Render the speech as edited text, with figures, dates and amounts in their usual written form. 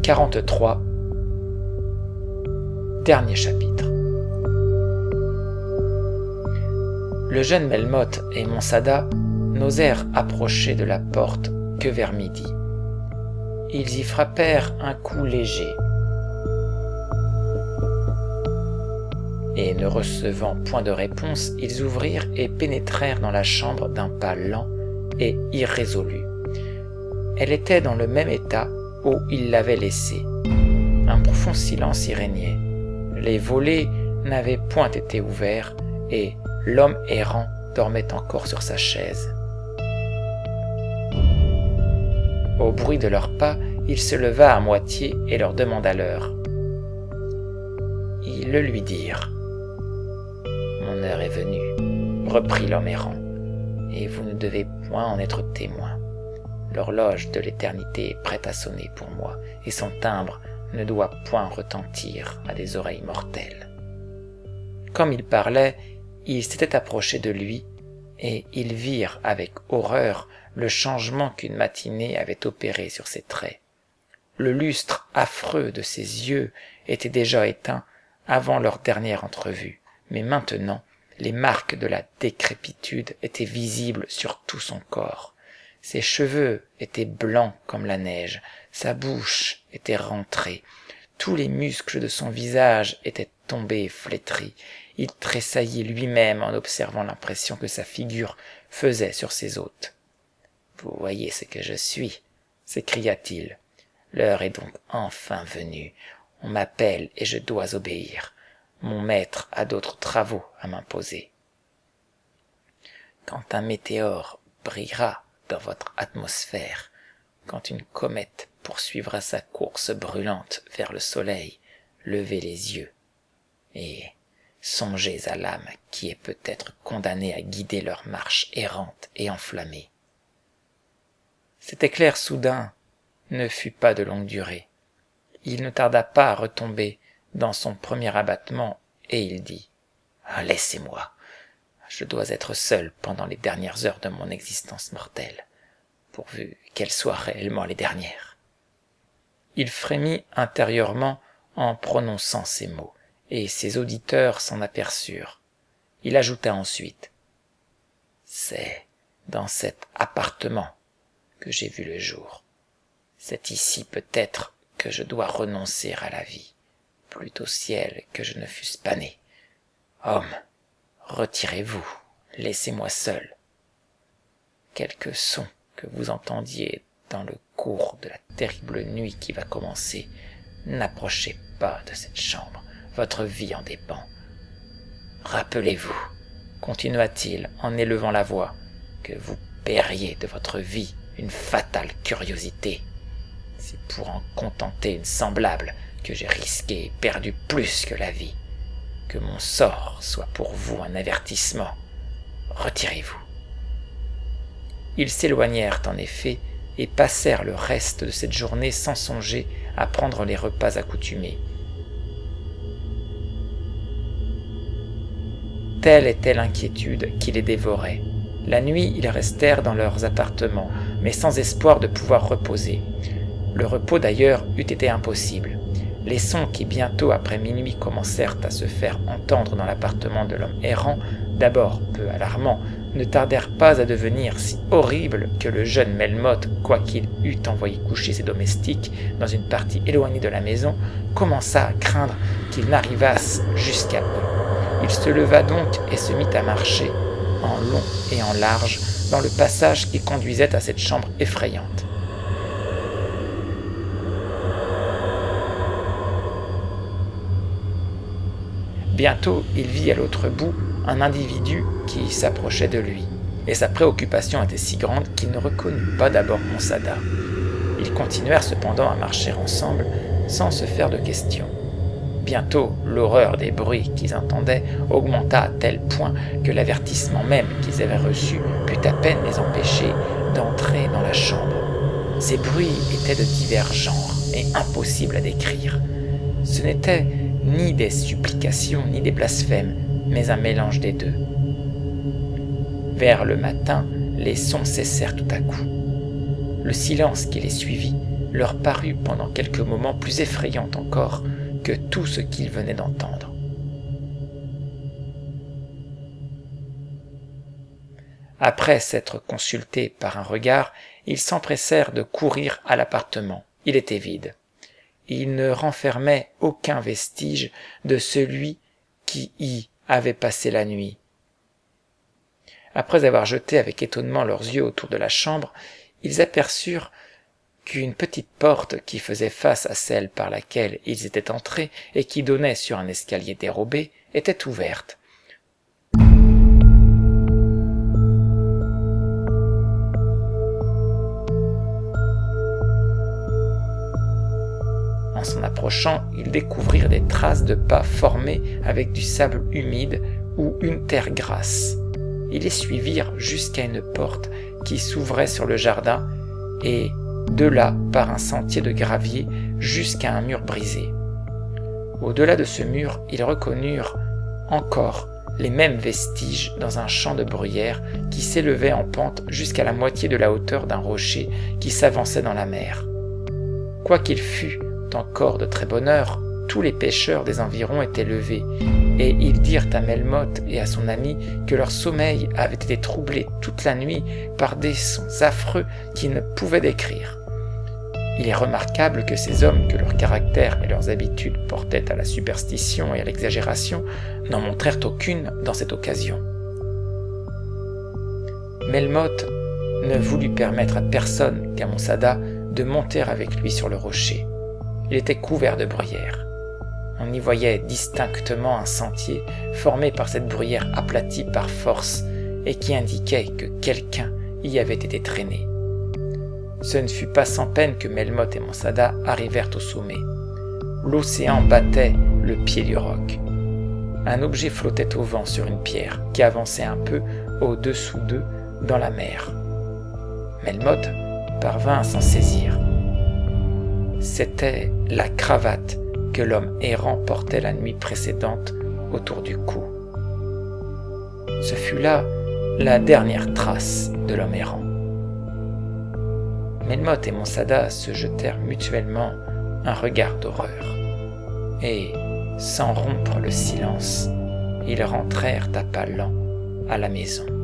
43. Dernier chapitre. Le jeune Melmoth et Monçada n'osèrent approcher de la porte que vers midi. Ils y frappèrent un coup léger, et ne recevant point de réponse, ils ouvrirent et pénétrèrent dans la chambre d'un pas lent et irrésolu. Elle était dans le même état où ils l'avaient laissée. Un profond silence y régnait. Les volets n'avaient point été ouverts et l'homme errant dormait encore sur sa chaise. Au bruit de leurs pas, il se leva à moitié et leur demanda l'heure. Ils le lui dirent. « Mon heure est venue, reprit l'homme errant, et vous ne devez point en être témoin. L'horloge de l'éternité est prête à sonner pour moi, et son timbre ne doit point retentir à des oreilles mortelles. » Comme il parlait, ils s'étaient approchés de lui, et ils virent avec horreur le changement qu'une matinée avait opéré sur ses traits. Le lustre affreux de ses yeux était déjà éteint avant leur dernière entrevue, mais maintenant les marques de la décrépitude étaient visibles sur tout son corps. Ses cheveux étaient blancs comme la neige, sa bouche était rentrée, tous les muscles de son visage étaient tombés et flétris. Il tressaillit lui-même en observant l'impression que sa figure faisait sur ses hôtes. « Vous voyez ce que je suis » s'écria-t-il. « L'heure est donc enfin venue. On m'appelle et je dois obéir. Mon maître a d'autres travaux à m'imposer. Quand un météore brillera dans votre atmosphère, quand une comète poursuivra sa course brûlante vers le soleil, levez les yeux et songez à l'âme qui est peut-être condamnée à guider leur marche errante et enflammée. » Cet éclair soudain ne fut pas de longue durée. Il ne tarda pas à retomber dans son premier abattement et il dit « Laissez-moi. Je dois être seul pendant les dernières heures de mon existence mortelle, pourvu qu'elles soient réellement les dernières. » Il frémit intérieurement en prononçant ces mots, et ses auditeurs s'en aperçurent. Il ajouta ensuite « C'est dans cet appartement que j'ai vu le jour. C'est ici peut-être que je dois renoncer à la vie. Plût au ciel que je ne fusse pas né. Homme, retirez-vous, laissez-moi seul. Quelque son que vous entendiez dans le cours de la terrible nuit qui va commencer, n'approchez pas de cette chambre, votre vie en dépend. Rappelez-vous, continua-t-il en élevant la voix, que vous paieriez de votre vie une fatale curiosité. C'est pour en contenter une semblable que j'ai risqué et perdu plus que la vie. Que mon sort soit pour vous un avertissement. Retirez-vous. » Ils s'éloignèrent en effet et passèrent le reste de cette journée sans songer à prendre les repas accoutumés. Telle était l'inquiétude qui les dévorait. La nuit, ils restèrent dans leurs appartements, mais sans espoir de pouvoir reposer. Le repos d'ailleurs eût été impossible. Les sons qui bientôt après minuit commencèrent à se faire entendre dans l'appartement de l'homme errant, d'abord peu alarmants, ne tardèrent pas à devenir si horribles que le jeune Melmoth, quoiqu'il eût envoyé coucher ses domestiques dans une partie éloignée de la maison, commença à craindre qu'ils n'arrivassent jusqu'à eux. Il se leva donc et se mit à marcher, en long et en large, dans le passage qui conduisait à cette chambre effrayante. Bientôt, il vit à l'autre bout un individu qui s'approchait de lui, et sa préoccupation était si grande qu'il ne reconnut pas d'abord Monçada. Ils continuèrent cependant à marcher ensemble, sans se faire de questions. Bientôt, l'horreur des bruits qu'ils entendaient augmenta à tel point que l'avertissement même qu'ils avaient reçu put à peine les empêcher d'entrer dans la chambre. Ces bruits étaient de divers genres et impossibles à décrire. Ce n'étaient ni des supplications ni des blasphèmes, mais un mélange des deux. Vers le matin, les sons cessèrent tout à coup. Le silence qui les suivit leur parut pendant quelques moments plus effrayante encore que tout ce qu'ils venaient d'entendre. Après s'être consultés par un regard, ils s'empressèrent de courir à l'appartement. Il était vide. Il ne renfermait aucun vestige de celui qui y avait passé la nuit. Après avoir jeté avec étonnement leurs yeux autour de la chambre, ils aperçurent qu'une petite porte qui faisait face à celle par laquelle ils étaient entrés et qui donnait sur un escalier dérobé était ouverte. En s'en approchant, ils découvrirent des traces de pas formées avec du sable humide ou une terre grasse. Ils les suivirent jusqu'à une porte qui s'ouvrait sur le jardin et de là par un sentier de gravier jusqu'à un mur brisé. Au-delà de ce mur, ils reconnurent encore les mêmes vestiges dans un champ de bruyère qui s'élevait en pente jusqu'à la moitié de la hauteur d'un rocher qui s'avançait dans la mer. Quoiqu'il fût encore de très bonne heure, tous les pêcheurs des environs étaient levés, et ils dirent à Melmoth et à son ami que leur sommeil avait été troublé toute la nuit par des sons affreux qu'ils ne pouvaient décrire. Il est remarquable que ces hommes, que leur caractère et leurs habitudes portaient à la superstition et à l'exagération, n'en montrèrent aucune dans cette occasion. Melmoth ne voulut permettre à personne qu'à Monçada de monter avec lui sur le rocher. Il était couvert de bruyère. On y voyait distinctement un sentier formé par cette bruyère aplatie par force et qui indiquait que quelqu'un y avait été traîné. Ce ne fut pas sans peine que Melmoth et Monçada arrivèrent au sommet. L'océan battait le pied du roc. Un objet flottait au vent sur une pierre qui avançait un peu au-dessous d'eux dans la mer. Melmoth parvint à s'en saisir. C'était la cravate que l'homme errant portait la nuit précédente autour du cou. Ce fut là la dernière trace de l'homme errant. Melmoth et Monçada se jetèrent mutuellement un regard d'horreur. Et, sans rompre le silence, ils rentrèrent à pas lents à la maison.